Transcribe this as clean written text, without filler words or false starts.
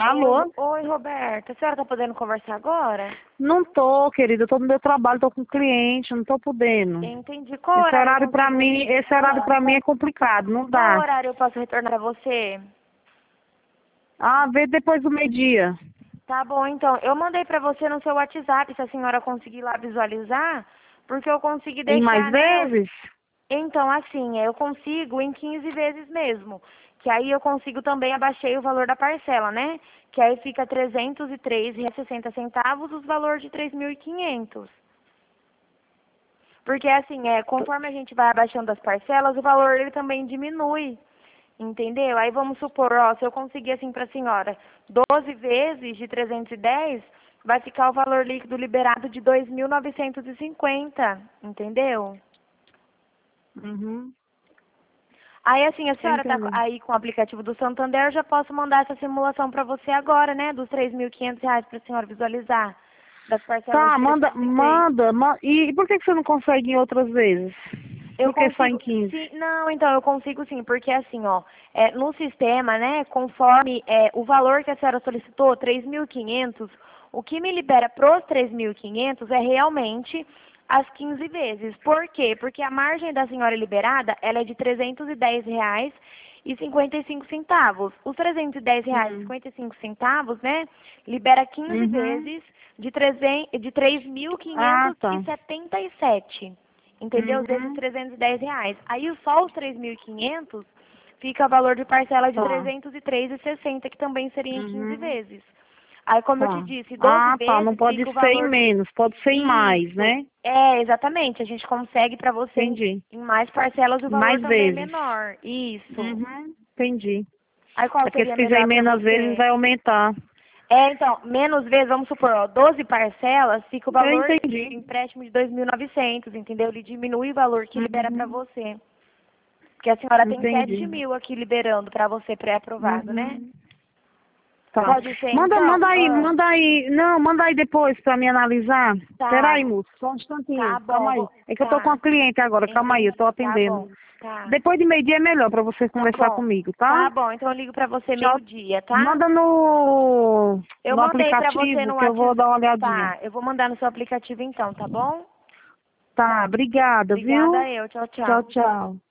Alô? Oi, Roberta. A senhora tá podendo conversar agora? Não tô, querida, eu tô no meu trabalho, tô com cliente, não tô podendo. Entendi. Qual horário eu consigo... Esse horário pra mim é complicado, não Qual dá. horário eu posso retornar pra você? Ah, vê depois do meio-dia. Tá bom, então. Eu mandei pra você no seu WhatsApp, se a senhora conseguir lá visualizar, porque eu consegui Em mais deixar, né? vezes? Então, assim, eu consigo em 15 vezes mesmo. Que aí eu consigo também, abaixei o valor da parcela, né? Que aí fica R$ 303,60 os valores de 3.500. Porque assim, conforme a gente vai abaixando as parcelas, o valor ele também diminui. Entendeu? Aí vamos supor, ó, se eu conseguir assim para a senhora 12 vezes de 310, vai ficar o valor líquido liberado de 2.950, entendeu? Uhum, Aí assim, a tô senhora tá entendendo. aí com o aplicativo do Santander, eu já posso mandar essa simulação para você agora, né? Dos R$ 3.500 para a senhora visualizar, das parcelas Tá, de manda, 303. manda, e por que que você não consegue em outras vezes? Eu Por que só em consigo, 15? sim, não, então eu consigo sim, porque assim, ó, no sistema, né, conforme o valor que a senhora solicitou, 3.500, o que me libera pros 3.500 é realmente as 15 vezes. Por quê? Porque a margem da senhora liberada, ela é de R$ 310,55. Os Hum. R$ 310,55, né, libera 15 Uhum. vezes de três mil Ah, quinhentos e tá. setenta e sete entendeu? Vezes Uhum. R$ 310. Aí só os 3.500 fica valor de parcela de Tá. 303,60, que também seria em 15 Uhum. vezes. Aí, como eu te Tá. disse, 12 Ah, tá. Não vezes pode fica o ser em valor de... menos, pode ser em mais, Isso. né? Exatamente. A gente consegue para você Entendi. em mais parcelas e o valor Mais também é vezes. menor. Isso. Uhum. Entendi. Aí qual É porque se seria fizer em melhor para menos vezes você? vai aumentar. Então, menos vezes, vamos supor, ó, 12 parcelas, fica o Eu valor entendi. de empréstimo de 2.900, entendeu? Ele diminui o valor que libera para Uhum. você. Porque a senhora tem Entendi. 7.000 aqui liberando para você pré-aprovado, né? Uhum. Tá. Pode ser Manda então? aí, manda aí. Não, manda aí depois pra me analisar. Espera Tá, aí, moço. Só um instantinho. tá bom, Calma aí. É que eu tô com tá, uma cliente agora. Calma aí, eu tô entendi, tá atendendo. bom, tá, Depois de meio-dia é melhor pra você tá conversar bom, comigo, tá? tá bom, então eu ligo pra você Tchau. meio-dia, tá? Manda Eu no mandei pra você aplicativo no que eu vou WhatsApp, dar uma olhadinha. tá, eu vou mandar no seu aplicativo então, tá bom? Tá, obrigada, Obrigada viu? eu, tchau, Tchau, tchau. tchau.